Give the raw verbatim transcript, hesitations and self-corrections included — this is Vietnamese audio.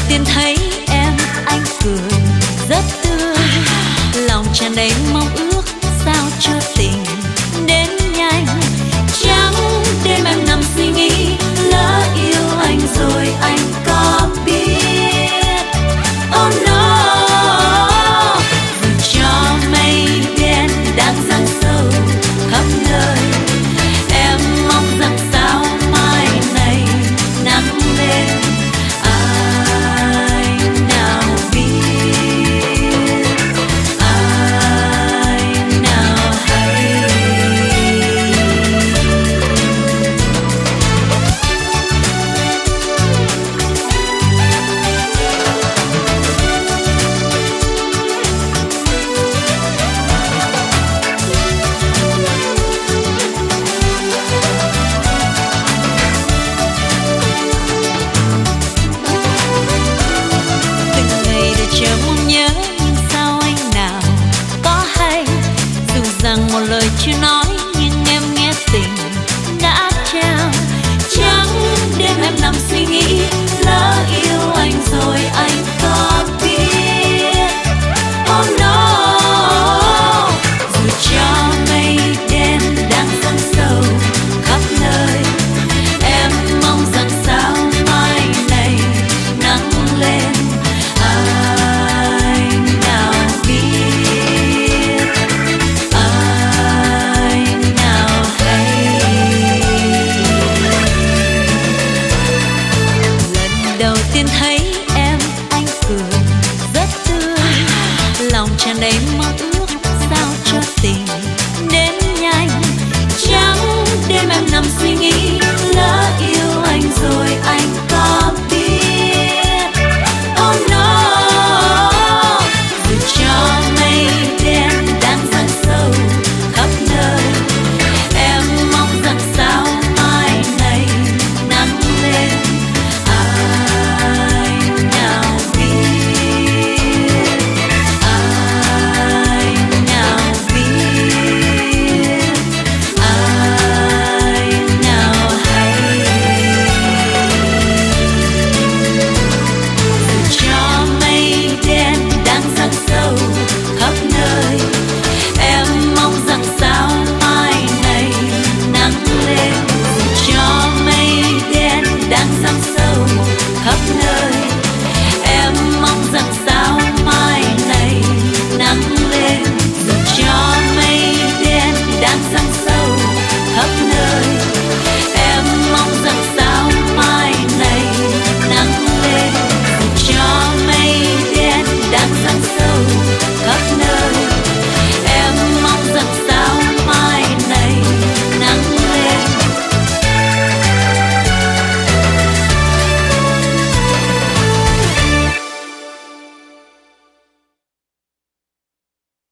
tiên thấy em anh cười rất tươi, lòng tràn đầy mong ước sao cho tình đến nhanh. Chẳng đêm em nằm suy nghĩ, lỡ yêu anh rồi anh có biết? Oh no, dù cho mây đen đang giăng sâu khắp nơi, em mong rằng sao mai này nắng lên. Ai nào biết, ai nào hay. Từng ngày để chờ mong nhớ, nhưng sao anh nào có hay, dù rằng một lời chưa nói nhưng em nghe tình đã trao. Chẳng đêm em nằm suy nghĩ, lỡ yêu anh rồi anh có biết? Oh no, dù cho mây đen đang giăng sâu khắp nơi, em mong rằng sao mai này nắng lên. Ai nào biết, ai nào hay. Lần đầu tiên thấy em anh cười rất tươi, lòng tràn đầy